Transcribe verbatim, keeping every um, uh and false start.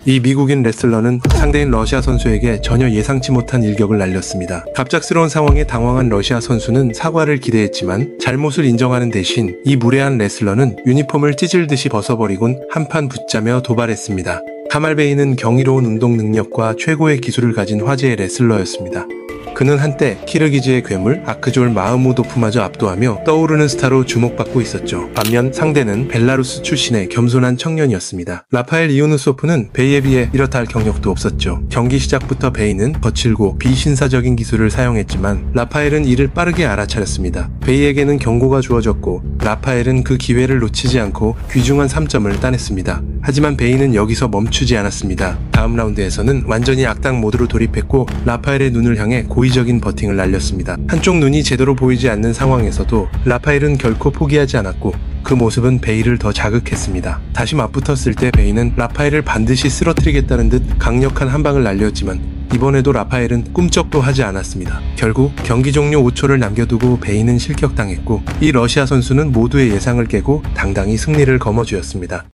이 미국인 레슬러는 상대인 러시아 선수에게 전혀 예상치 못한 일격을 날렸습니다. 갑작스러운 상황에 당황한 러시아 선수는 사과를 기대했지만 잘못을 인정하는 대신 이 무례한 레슬러는 유니폼을 찢을듯이 벗어버리곤 한판 붙자며 도발했습니다. 카말 베인은 경이로운 운동 능력과 최고의 기술을 가진 화제의 레슬러였습니다. 그는 한때 키르기즈의 괴물 아크졸 마흐무도프마저 압도하며 떠오르는 스타로 주목받고 있었죠. 반면 상대는 벨라루스 출신의 겸손한 청년이었습니다. 라파엘 이오누소프는 베이에 비해 이렇다 할 경력도 없었죠. 경기 시작부터 베이는 거칠고 비신사적인 기술을 사용했지만 라파엘은 이를 빠르게 알아차렸습니다. 베이에게는 경고가 주어졌고 라파엘은 그 기회를 놓치지 않고 귀중한 삼 점을 따냈습니다. 하지만 베이는 여기서 멈추지 않았습니다. 다음 라운드에서는 완전히 악당 모드로 돌입했고 라파엘의 눈을 향해 고의적인 버팅을 날렸습니다. 한쪽 눈이 제대로 보이지 않는 상황에서도 라파엘은 결코 포기하지 않았고 그 모습은 베이를 더 자극했습니다. 다시 맞붙었을 때 베이는 라파엘을 반드시 쓰러뜨리겠다는 듯 강력한 한 방을 날렸지만 이번에도 라파엘은 꿈쩍도 하지 않았습니다. 결국 경기 종료 오 초를 남겨두고 베이는 실격당했고 이 러시아 선수는 모두의 예상을 깨고 당당히 승리를 거머쥐었습니다.